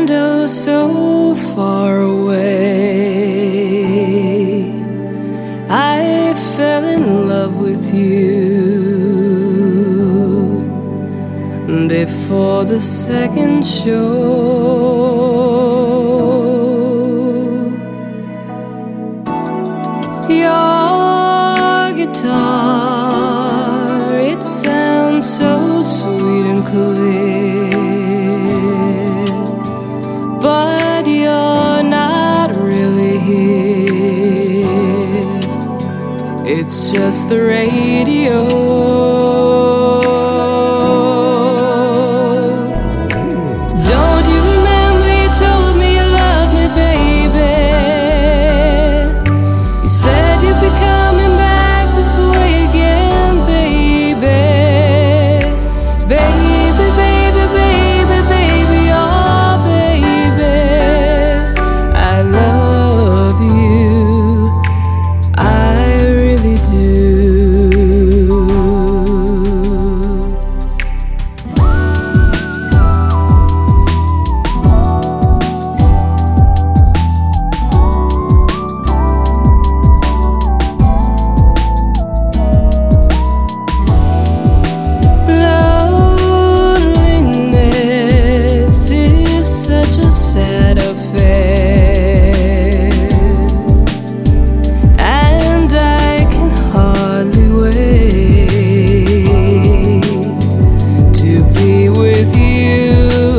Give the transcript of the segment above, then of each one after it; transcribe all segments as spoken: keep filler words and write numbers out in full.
And oh, so far away, I fell in love with you before the second show. Your guitar, it sounds so sweet and clear, but you're not really here. It's just the radio. Sad affair, and I can hardly wait to be with you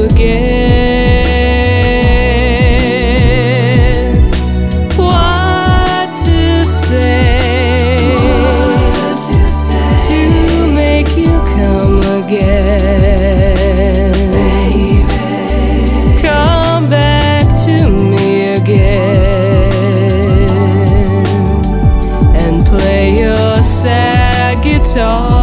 again. What to say, what to say to make you come again? And play your sad guitar.